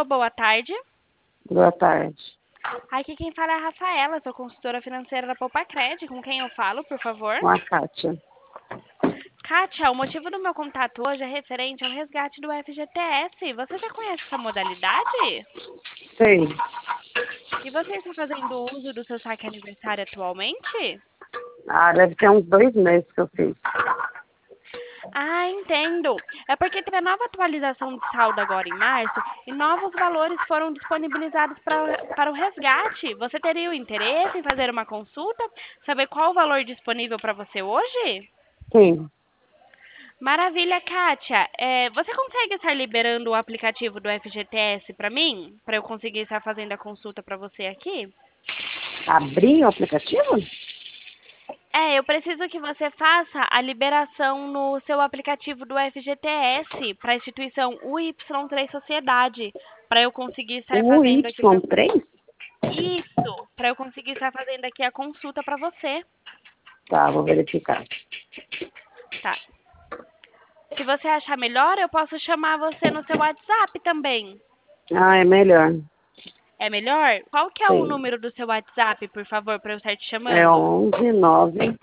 Alô, boa tarde. Boa tarde. Aqui quem fala é a Rafaela, sou consultora financeira da Poupacred. Com quem eu falo, por favor? Com a Kátia. Kátia, o motivo do meu contato hoje é referente ao resgate do FGTS. Você já conhece essa modalidade? Sei. E você está fazendo uso do seu saque aniversário atualmente? Ah, deve ter uns 2 meses que eu fiz. Ah, entendo. É porque teve a nova atualização de saldo agora em março e novos valores foram disponibilizados para o resgate. Você teria o interesse em fazer uma consulta? Saber qual o valor disponível para você hoje? Sim. Maravilha, Kátia. Você consegue estar liberando o aplicativo do FGTS para mim? Para eu conseguir estar fazendo a consulta para você aqui? Abrir o aplicativo? Eu preciso que você faça a liberação no seu aplicativo do FGTS para a instituição UY3 Sociedade, para eu conseguir estar O fazendo aqui para Y3? isso, para eu conseguir estar fazendo aqui a consulta para você, Tá, vou verificar. tá? Se você achar melhor, eu posso chamar você no seu WhatsApp também. Ah, é melhor. É melhor? Qual que é o Sim. número do seu WhatsApp, por favor, para eu estar te É chamando? 11 9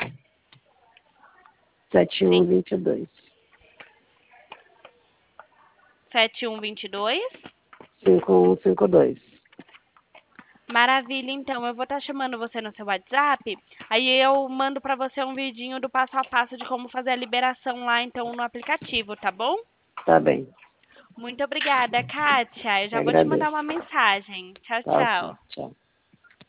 71 Sim, 22 7122. 5152. Maravilha, então. Eu vou estar chamando você no seu WhatsApp. Aí eu mando para você um vidinho do passo a passo de como fazer a liberação lá, então, no aplicativo, tá bom? Tá bem. Muito obrigada, Kátia. Eu já vou te mandar Agradeço. uma mensagem. Tchau, Tá ok. tchau. Tchau.